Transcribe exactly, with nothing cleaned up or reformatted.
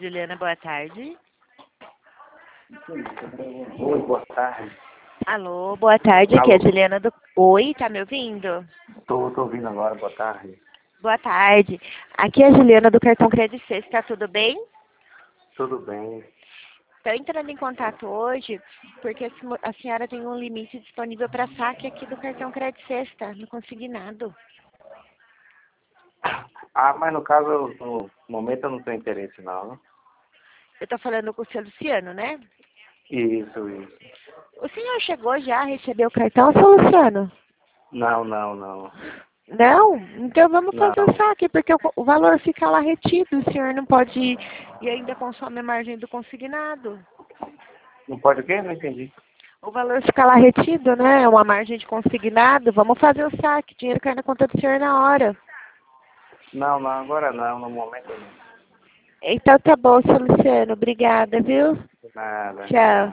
Juliana, boa tarde. Oi, boa tarde. Alô, boa tarde, aqui é a Juliana do... Oi, tá me ouvindo? Tô, tô ouvindo agora, boa tarde. Boa tarde. Aqui é a Juliana do Cartão Crédito Sexta, tá tudo bem? Tudo bem. Estou entrando em contato hoje porque a senhora tem um limite disponível para saque aqui do Cartão Crédito Sexta, no consignado. Ah, mas no caso, eu- no momento eu não tenho interesse não. Eu estou falando com o seu Luciano, né? Isso, isso. O senhor chegou já a receber o cartão, seu Luciano? Não, não, não. Não? Então vamos fazer o Não. saque, porque o, o valor fica lá retido, o senhor não pode ir e ainda consome a margem do consignado. Não pode o quê? Não entendi. O valor fica lá retido, né? É uma margem de consignado. Vamos fazer o saque, dinheiro cai na conta do senhor na hora. Não, não, agora não, no momento não. Então tá bom, seu Luciano. Obrigada, viu? Nada. Tchau.